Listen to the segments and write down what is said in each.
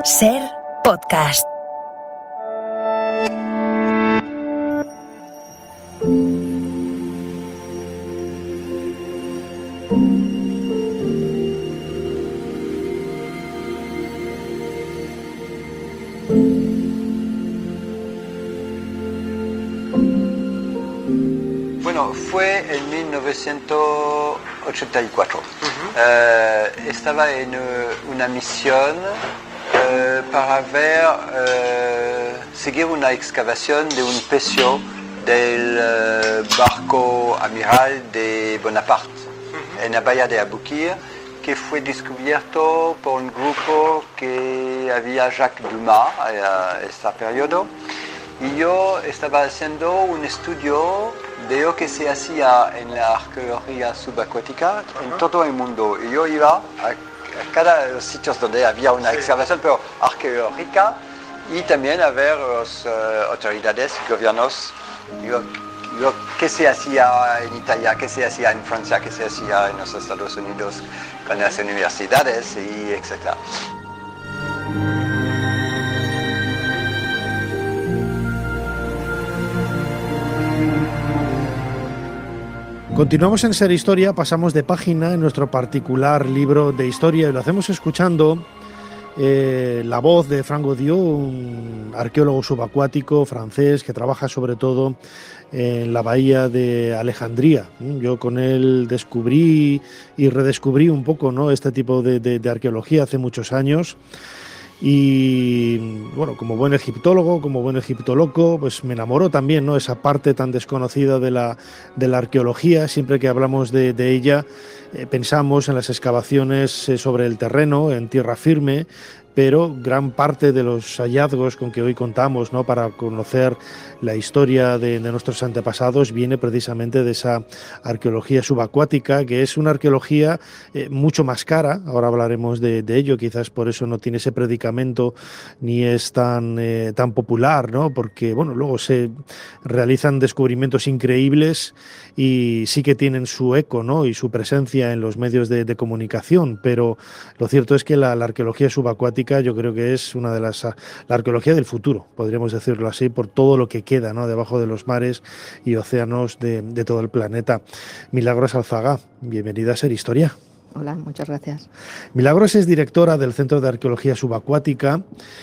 Ser Podcast. Bueno, fue en 1984. Estaba en una misión para seguir una excavación de un pecio del barco amiral de Bonaparte en la bahía de Aboukir, que fue descubierto por un grupo que había Jacques Dumas a este periodo. Y yo estaba haciendo un estudio de lo que se hacía en la arqueología subacuática en todo el mundo. Y yo iba a cada de los sitios donde había una excavación, pero arqueológica, y también a ver las autoridades, gobiernos, lo que se hacía en Italia, que se hacía en Francia, que se hacía en los Estados Unidos con las universidades, y etc. Continuamos en Ser Historia, pasamos de página en nuestro particular libro de historia y lo hacemos escuchando la voz de Franck Godiot, un arqueólogo subacuático francés que trabaja sobre todo en la bahía de Alejandría. Yo con él descubrí y redescubrí un poco, ¿no?, este tipo de arqueología hace muchos años. Y bueno, como buen egiptólogo, como buen egiptoloco, pues me enamoró también, ¿no?, esa parte tan desconocida de la arqueología. Siempre que hablamos de ella, pensamos en las excavaciones sobre el terreno, en tierra firme, pero gran parte de los hallazgos con que hoy contamos, ¿no?, para conocer la historia de nuestros antepasados viene precisamente de esa arqueología subacuática, que es una arqueología mucho más cara. Ahora hablaremos de ello, quizás por eso no tiene ese predicamento ni es tan popular, ¿no?, porque bueno, luego se realizan descubrimientos increíbles y sí que tienen su eco, ¿no?, y su presencia en los medios de comunicación, pero lo cierto es que la arqueología subacuática yo creo que es una de la arqueología del futuro, podríamos decirlo así, por todo lo que queda, ¿no?, debajo de los mares y océanos de todo el planeta. Milagros Alzaga, bienvenida a Ser Historia. Hola, muchas gracias. Milagros es directora del Centro de Arqueología Subacuática.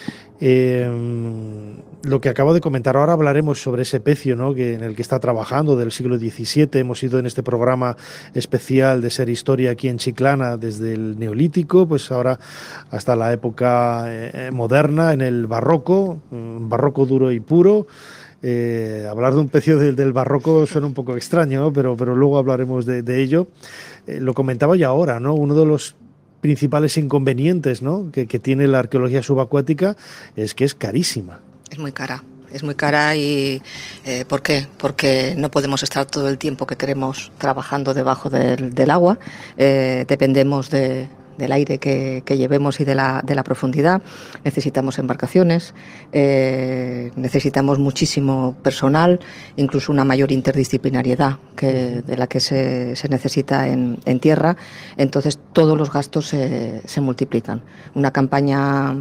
Lo que acabo de comentar, ahora hablaremos sobre ese pecio, ¿no?, en el que está trabajando, del siglo XVII. Hemos ido en este programa especial de Ser Historia aquí en Chiclana desde el Neolítico, pues ahora hasta la época moderna, en el barroco, barroco duro y puro. Hablar de un pecio del barroco suena un poco extraño, ¿no?, pero luego hablaremos de ello. Lo comentaba yo ahora, ¿no?, uno de los principales inconvenientes, ¿no?, que tiene la arqueología subacuática es que es carísima. Es muy cara y ¿por qué? Porque no podemos estar todo el tiempo que queremos trabajando debajo del agua. Dependemos del aire que llevemos y de la profundidad. Necesitamos embarcaciones, necesitamos muchísimo personal, incluso una mayor interdisciplinariedad de la que se necesita en tierra. Entonces todos los gastos se multiplican. Una campaña,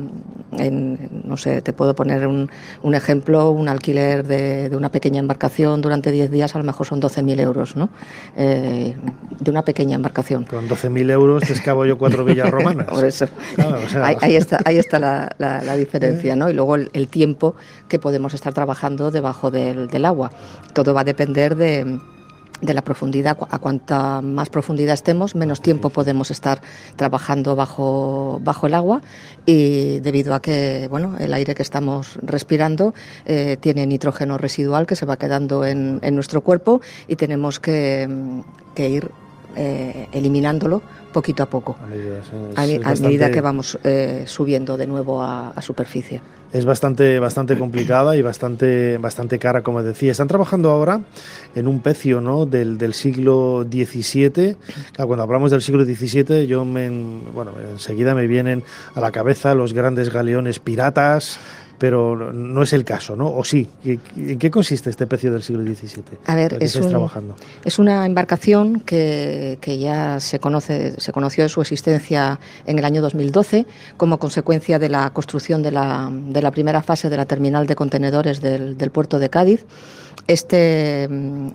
no sé, te puedo poner un ejemplo, un alquiler de una pequeña embarcación durante 10 días a lo mejor son 12.000 euros, ¿no? De una pequeña embarcación. Con 12.000 euros te excavo yo 4 villas romanas. Por eso. Claro, o sea, ahí está la diferencia, ¿no? Y luego el tiempo que podemos estar trabajando debajo del agua. Todo va a depender de la profundidad. A cuanta más profundidad estemos, menos tiempo podemos estar trabajando bajo el agua, y debido a que bueno, el aire que estamos respirando tiene nitrógeno residual que se va quedando en nuestro cuerpo y tenemos que ir eliminándolo poquito a poco, a medida que vamos subiendo de nuevo a superficie. Es bastante complicada y bastante cara, como decía. Están trabajando ahora en un pecio, ¿no?, del siglo XVII. Claro, cuando hablamos del siglo XVII, enseguida me vienen a la cabeza los grandes galeones piratas, pero no es el caso, ¿no? ¿O sí? ¿En qué consiste este pecio del siglo XVII? A ver, es una embarcación que ya se conoció de su existencia en el año 2012 como consecuencia de la construcción de la primera fase de la terminal de contenedores del puerto de Cádiz. Esta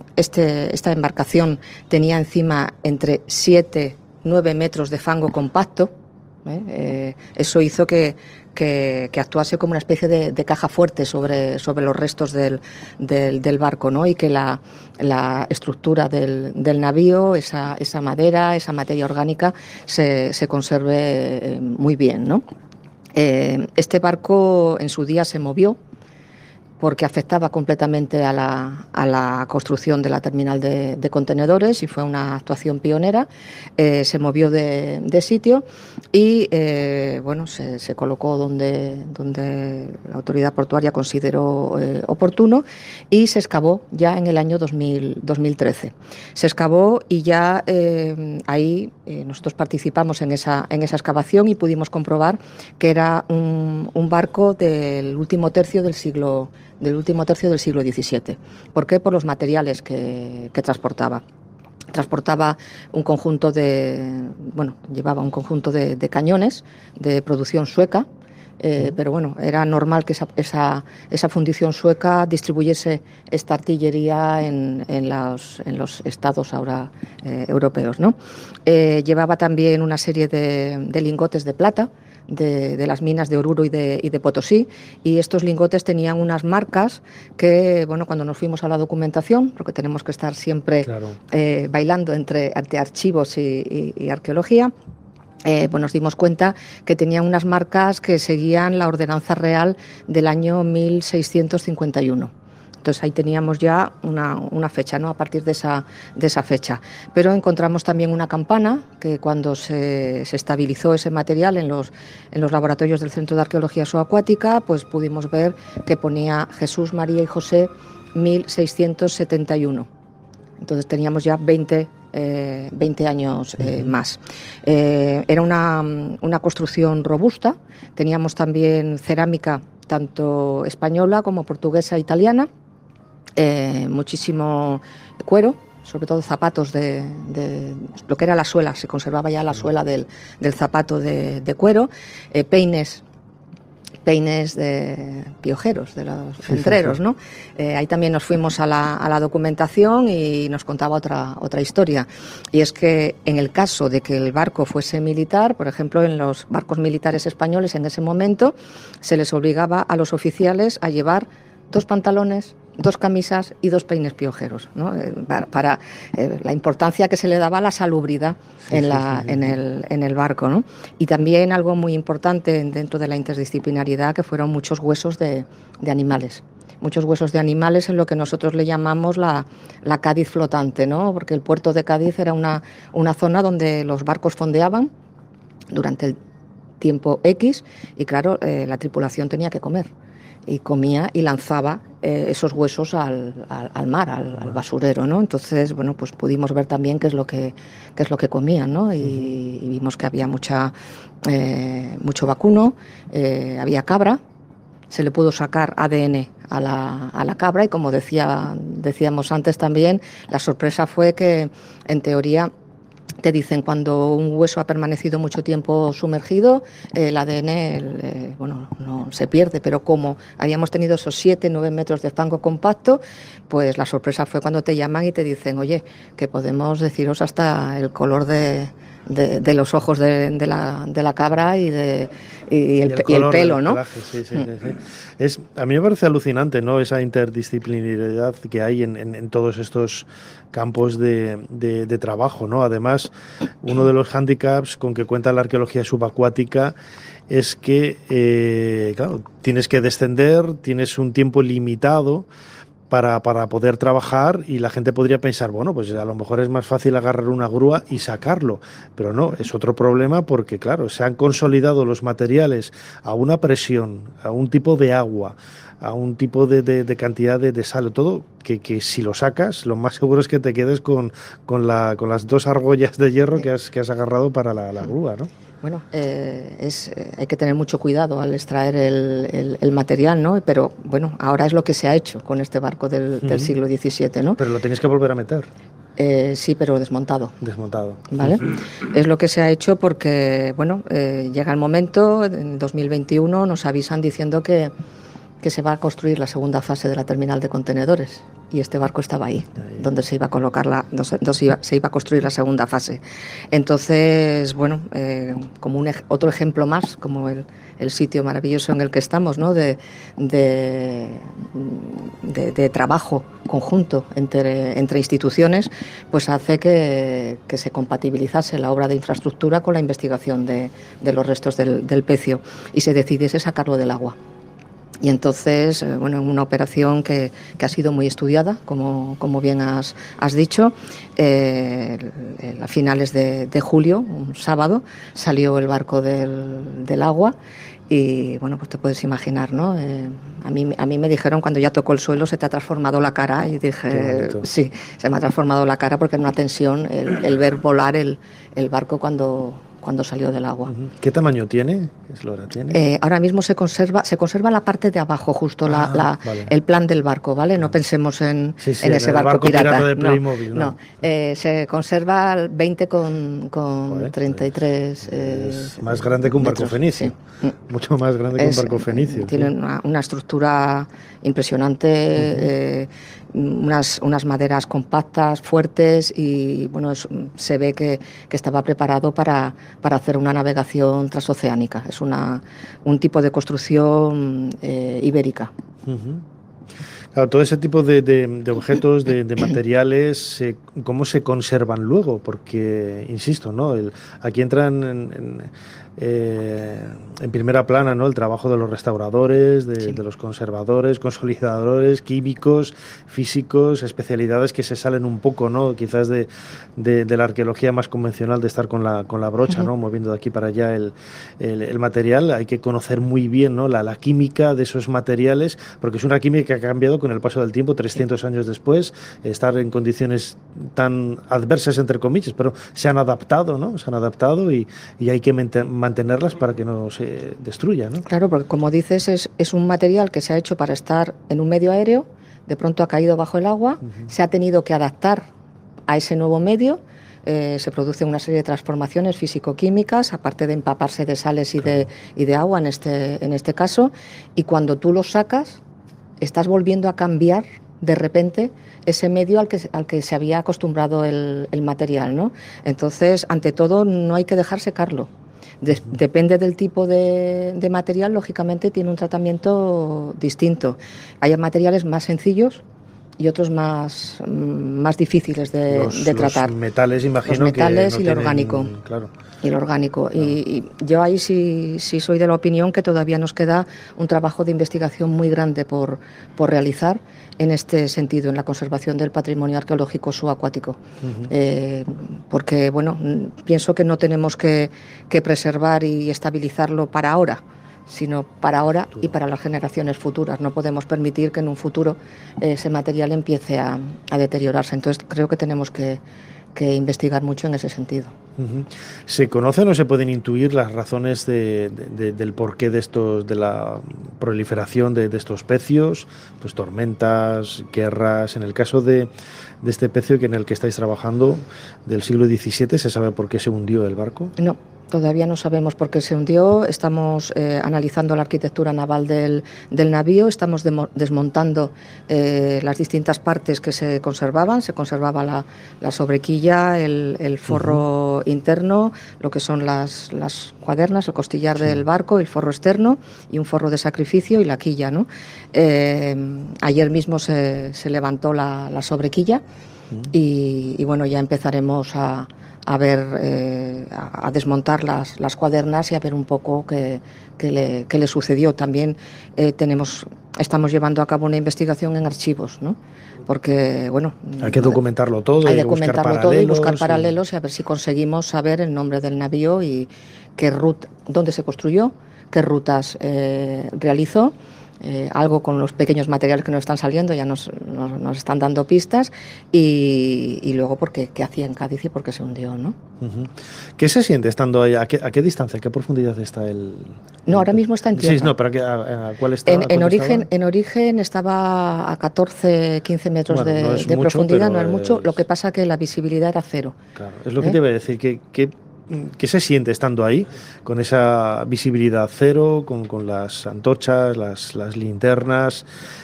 embarcación tenía encima entre 7 y 9 metros de fango compacto. Eso hizo que actuase como una especie de caja fuerte sobre los restos del barco, ¿no? Y que la estructura del navío, esa madera, esa materia orgánica, se conserve muy bien, ¿no? Este barco en su día se movió porque afectaba completamente a la construcción de la terminal de contenedores y fue una actuación pionera. Se movió de sitio y se colocó donde la autoridad portuaria consideró oportuno y se excavó ya en el año 2013. Se excavó y ya ahí nosotros participamos en esa excavación y pudimos comprobar que era un barco del último tercio del siglo XVII. ¿Por qué? Por los materiales que transportaba. Transportaba un conjunto llevaba un conjunto de cañones de producción sueca, pero bueno, era normal que esa fundición sueca distribuyese esta artillería en los estados ahora europeos, ¿no? Llevaba también una serie de lingotes de plata, de las minas de Oruro y de Potosí, y estos lingotes tenían unas marcas que, cuando nos fuimos a la documentación, porque tenemos que estar siempre bailando entre archivos y arqueología, nos dimos cuenta que tenían unas marcas que seguían la ordenanza real del año 1651. Entonces ahí teníamos ya una fecha, ¿no? A partir de esa fecha. Pero encontramos también una campana que cuando se estabilizó ese material en los laboratorios del Centro de Arqueología Subacuática, pues pudimos ver que ponía Jesús, María y José 1671. Entonces teníamos ya 20 años más. Era una construcción robusta. Teníamos también cerámica tanto española como portuguesa e italiana. Muchísimo cuero, sobre todo zapatos de lo que era la suela, se conservaba ya la suela del zapato de cuero, peines de piojeros, de los entreros, ¿no? Ahí también nos fuimos a la documentación y nos contaba otra historia, y es que en el caso de que el barco fuese militar, por ejemplo, en los barcos militares españoles en ese momento se les obligaba a los oficiales a llevar 2 pantalones, 2 camisas y 2 peines piojeros, ¿no? Para la importancia que se le daba a la salubridad en el barco, ¿no? Y también algo muy importante dentro de la interdisciplinariedad, que fueron muchos huesos de animales. Muchos huesos de animales en lo que nosotros le llamamos la Cádiz flotante, ¿no? Porque el puerto de Cádiz era una zona donde los barcos fondeaban durante el tiempo X y, claro, la tripulación tenía que comer. Y comía y lanzaba esos huesos al mar, al basurero, ¿no? Entonces, pues pudimos ver también qué es lo que comían, ¿no? Y vimos que había mucho vacuno, había cabra, se le pudo sacar ADN a la cabra y, como decíamos antes también, la sorpresa fue que, en teoría, te dicen cuando un hueso ha permanecido mucho tiempo sumergido, el ADN no se pierde, pero como habíamos tenido esos 7, 9 metros de fango compacto, pues la sorpresa fue cuando te llaman y te dicen, oye, que podemos deciros hasta el color de los ojos de la cabra y el pelo, ¿no? Sí. A mí me parece alucinante, ¿no? Esa interdisciplinariedad que hay en todos estos campos de trabajo, ¿no? Además, uno de los hándicaps con que cuenta la arqueología subacuática es que, claro, tienes que descender, tienes un tiempo limitado para poder trabajar, y la gente podría pensar, pues a lo mejor es más fácil agarrar una grúa y sacarlo, pero no, es otro problema porque, claro, se han consolidado los materiales a una presión, a un tipo de agua, a un tipo de cantidad de sal, todo, que si lo sacas, lo más seguro es que te quedes con las 2 argollas de hierro que has agarrado para la grúa, ¿no? Bueno, hay que tener mucho cuidado al extraer el material, ¿no? Pero bueno, ahora es lo que se ha hecho con este barco del siglo XVII, ¿no? Pero lo tenéis que volver a meter. Sí, pero desmontado. Desmontado. ¿Vale? Es lo que se ha hecho porque, bueno, llega el momento, en 2021 nos avisan diciendo que se va a construir la segunda fase de la terminal de contenedores y este barco estaba ahí, donde se iba a colocar se iba a construir la segunda fase. Entonces, bueno, como otro ejemplo más, como el sitio maravilloso en el que estamos, ¿no? de trabajo conjunto entre instituciones, pues hace que se compatibilizase la obra de infraestructura con la investigación de los restos del pecio y se decidiese sacarlo del agua. Y entonces, bueno, en una operación que ha sido muy estudiada, como bien has dicho, a finales de julio, un sábado, salió el barco del agua y, bueno, pues te puedes imaginar, ¿no? A mí me dijeron cuando ya tocó el suelo, se te ha transformado la cara, y dije, sí, se me ha transformado la cara porque en una tensión el ver volar el barco cuando salió del agua. ¿Qué tamaño tiene? ¿Qué eslora tiene? Ahora mismo se conserva la parte de abajo, justo vale. El plan del barco, ¿vale? No pensemos en ese barco pirata. De Playmobil, no. Se conserva el 20 con 33. Es más grande que un barco fenicio. Sí. Mucho más grande que un barco fenicio. Tiene una estructura impresionante, unas maderas compactas, fuertes y, bueno, se ve que estaba preparado para hacer una navegación transoceánica. Es un tipo de construcción ibérica. Claro, todo ese tipo de objetos, de materiales, ¿cómo se conservan luego? Porque, insisto, ¿no? Aquí entran en primera plana, ¿no? El trabajo de los restauradores, de los conservadores, consolidadores, químicos, físicos, especialidades que se salen un poco, ¿no? Quizás de la arqueología más convencional, de estar con la brocha, ¿no? Moviendo de aquí para allá el material. Hay que conocer muy bien, ¿no? la química de esos materiales, porque es una química que ha cambiado con el paso del tiempo, 300 años después, estar en condiciones tan adversas, entre comillas, pero se han adaptado, ¿no? Se han adaptado y hay que mantenerlas para que no se destruya, ¿no? Claro, porque como dices, es un material que se ha hecho para estar en un medio aéreo, de pronto ha caído bajo el agua, se ha tenido que adaptar a ese nuevo medio, se produce una serie de transformaciones físico-químicas, aparte de empaparse de sales y de agua en este caso, y cuando tú lo sacas, estás volviendo a cambiar de repente ese medio al que se había acostumbrado el material, ¿no? Entonces, ante todo, no hay que dejar secarlo. Depende del tipo de material, lógicamente tiene un tratamiento distinto. Hay materiales más sencillos y otros más difíciles de tratar. Los metales, imagino. Los metales que no y lo orgánico. Claro. Y lo orgánico. Claro. Y yo ahí sí soy de la opinión que todavía nos queda un trabajo de investigación muy grande por realizar en este sentido, en la conservación del patrimonio arqueológico subacuático. Porque, bueno, pienso que no tenemos que preservar y estabilizarlo para ahora, sino para ahora y para las generaciones futuras. No podemos permitir que en un futuro ese material empiece a deteriorarse. Entonces creo que tenemos que investigar mucho en ese sentido. ¿Se conocen o se pueden intuir las razones del porqué de la proliferación de estos pecios? Pues tormentas, guerras. En el caso de este pecio en el que estáis trabajando, del siglo XVII, ¿se sabe por qué se hundió el barco? No. Todavía no sabemos por qué se hundió, estamos analizando la arquitectura naval del navío, estamos desmontando las distintas partes que se conservaban. Se conservaba la sobrequilla, el forro interno, lo que son las cuadernas, el costillar del barco, el forro externo y un forro de sacrificio y la quilla, ¿no? Ayer mismo se levantó la sobrequilla y bueno, ya empezaremos a desmontar las cuadernas y a ver un poco qué le sucedió. También estamos llevando a cabo una investigación en archivos, ¿no? Porque, bueno, hay que documentarlo todo, hay que documentarlo todo y buscar paralelos y a ver si conseguimos saber el nombre del navío y dónde se construyó, qué rutas realizó algo con los pequeños materiales que nos están saliendo, ya nos están dando pistas, y luego porque qué hacía en Cádiz y por qué se hundió, ¿no? ¿Qué se siente estando ahí? ¿A qué distancia, a qué profundidad está el...? No, ahora mismo está en tierra. Sí, no, pero ¿a cuál está? En origen estaba a 14, 15 metros bueno, de mucho, profundidad, no es mucho, lo que pasa que la visibilidad era cero. Claro, es lo que te iba a decir, ¿qué se siente estando ahí, con esa visibilidad cero, con las antorchas, las linternas?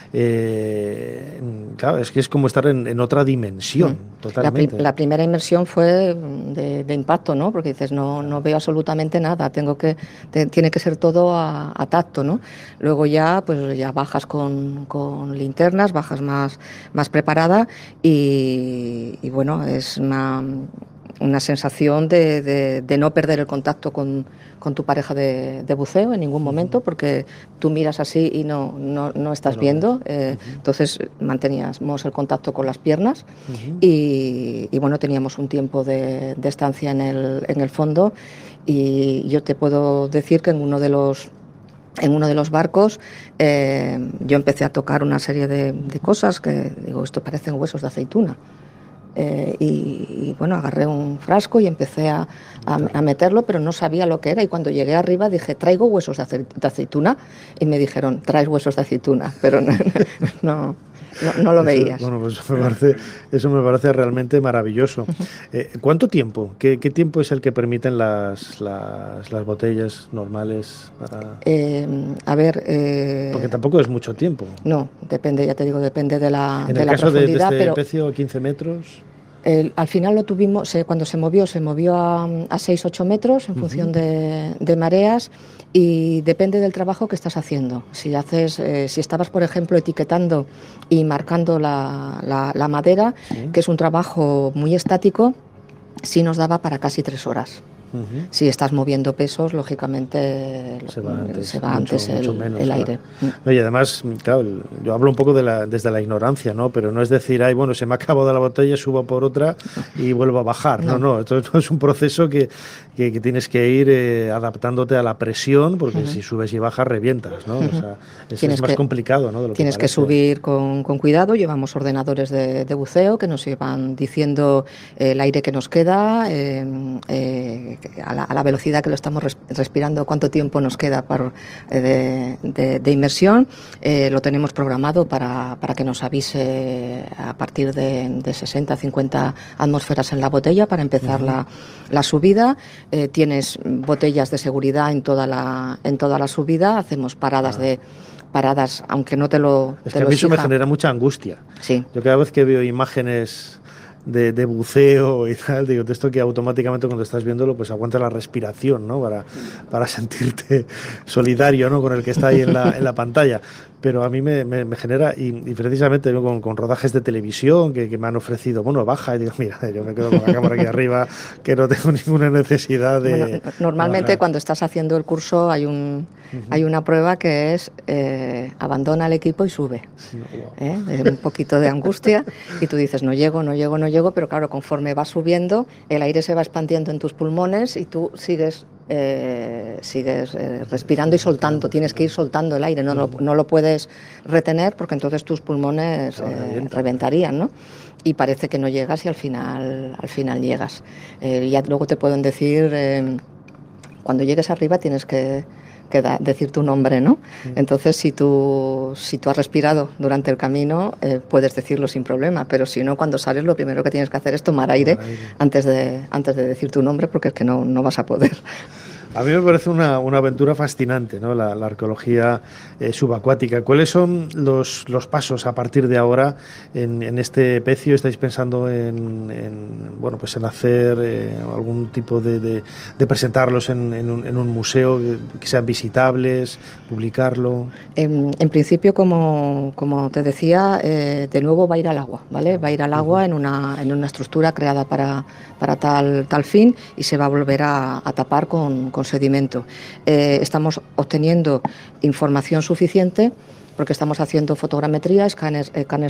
Claro, es que es como estar en otra dimensión, totalmente. La primera inmersión fue de impacto, ¿no? Porque dices, no veo absolutamente nada, tiene que ser todo a tacto, ¿no? Luego ya bajas con linternas, bajas más preparada, y bueno, es una sensación de no perder el contacto con tu pareja de buceo en ningún momento, porque tú miras así y no estás viendo, entonces manteníamos el contacto con las piernas, y bueno, teníamos un tiempo de estancia en el fondo, y yo te puedo decir que en uno de los barcos yo empecé a tocar una serie de cosas que digo, esto parecen huesos de aceituna. Y bueno, agarré un frasco y empecé a meterlo, pero no sabía lo que era, y cuando llegué arriba dije, traigo huesos de aceituna, y me dijeron, traes huesos de aceituna, pero no lo veías. Bueno, pues eso me parece realmente maravilloso. ¿Cuánto tiempo? ¿Qué tiempo es el que permiten las botellas normales para...? A ver... porque tampoco es mucho tiempo. No, depende, ya te digo, depende de la profundidad. En el caso de este pecio, 15 metros... al final lo tuvimos, cuando se movió a 6-8 metros en función de mareas, y depende del trabajo que estás haciendo. Si estabas, por ejemplo, etiquetando y marcando la madera, que es un trabajo muy estático, sí nos daba para casi 3 horas. Si estás moviendo pesos, lógicamente se va antes el aire. No, y además, claro, yo hablo un poco desde la ignorancia, ¿no? Pero no es decir, bueno, se me ha acabado la botella, subo por otra y vuelvo a bajar. No, esto es un proceso que tienes que ir adaptándote a la presión, porque si subes y bajas revientas, ¿no? O sea, es más complicado, ¿no? Tienes que subir con cuidado. Llevamos ordenadores de buceo que nos iban diciendo el aire que nos queda, a la velocidad que lo estamos respirando, cuánto tiempo nos queda de inmersión. Lo tenemos programado para que nos avise a partir de 60, 50 atmósferas en la botella para empezar la subida. Tienes botellas de seguridad en toda la subida. Hacemos paradas, aunque no te lo Es que a mí eso me genera mucha angustia. Sí. Yo cada vez que veo imágenes de buceo y tal, digo, esto que automáticamente cuando estás viéndolo, pues aguanta la respiración, ¿no? Para sentirte solidario, ¿no? Con el que está ahí en la pantalla. Pero a mí me genera, y precisamente con rodajes de televisión que me han ofrecido, bueno, baja, y digo, mira, yo me quedo con la cámara aquí arriba, que no tengo ninguna necesidad de... Bueno, normalmente cuando estás haciendo el curso hay una prueba que es abandona el equipo y sube. Es un poquito de angustia, y tú dices, no llego, pero claro, conforme vas subiendo, el aire se va expandiendo en tus pulmones y tú sigues respirando y soltando. Tienes que ir soltando el aire, no lo puedes retener, porque entonces tus pulmones reventarían, ¿no? Y parece que no llegas, y al final llegas. Ya luego te pueden decir, cuando llegues arriba tienes que decir tu nombre, ¿no? Entonces, si tú has respirado durante el camino, puedes decirlo sin problema, pero si no, cuando sales, lo primero que tienes que hacer es tomar aire antes de decir tu nombre, porque es que no vas a poder. A mí me parece una aventura fascinante, ¿no? La arqueología subacuática. ¿Cuáles son los pasos a partir de ahora en este pecio? ¿Estáis pensando en hacer algún tipo de presentarlos en un museo, que sean visitables, publicarlo? En principio, como te decía, de nuevo va a ir al agua, ¿vale? Va a ir al agua en una estructura creada para tal fin, y se va a volver a tapar con sedimento. Estamos obteniendo información suficiente porque estamos haciendo fotogrametría, escáner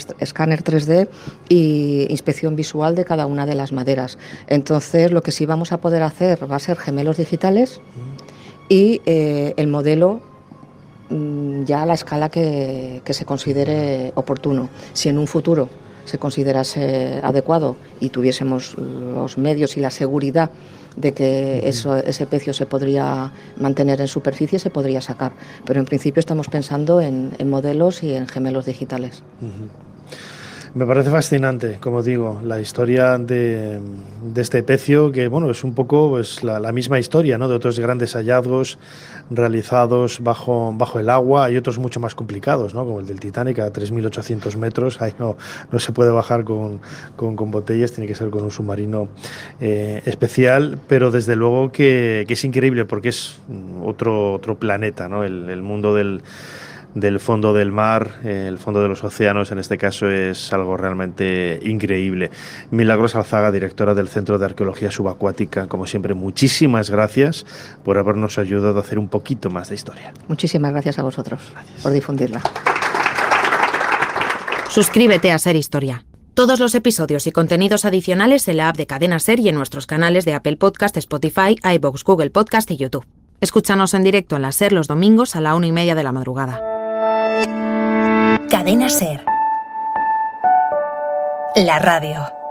3D y inspección visual de cada una de las maderas. Entonces, lo que sí vamos a poder hacer va a ser gemelos digitales, y el modelo ya a la escala que se considere oportuno. Si en un futuro se considerase adecuado y tuviésemos los medios y la seguridad de que ese pecio se podría mantener en superficie, se podría sacar. Pero en principio estamos pensando en modelos y en gemelos digitales. Me parece fascinante, como digo, la historia de este pecio, que bueno, es un poco pues, la misma historia, ¿no?, de otros grandes hallazgos realizados bajo el agua. Hay otros mucho más complicados, ¿no?, como el del Titanic a 3.800 metros. Ahí no se puede bajar con botellas, tiene que ser con un submarino especial, pero desde luego que es increíble porque es otro planeta, ¿no? El mundo del fondo del mar, el fondo de los océanos, en este caso, es algo realmente increíble. Milagros Alzaga, directora del Centro de Arqueología Subacuática, como siempre, muchísimas gracias por habernos ayudado a hacer un poquito más de historia. Muchísimas gracias a vosotros por difundirla. Suscríbete a Ser Historia. Todos los episodios y contenidos adicionales en la app de Cadena Ser y en nuestros canales de Apple Podcast, Spotify, iVoox, Google Podcast y YouTube. Escúchanos en directo en la Ser los domingos a la 1:30 de la madrugada. Cadena Ser. La radio.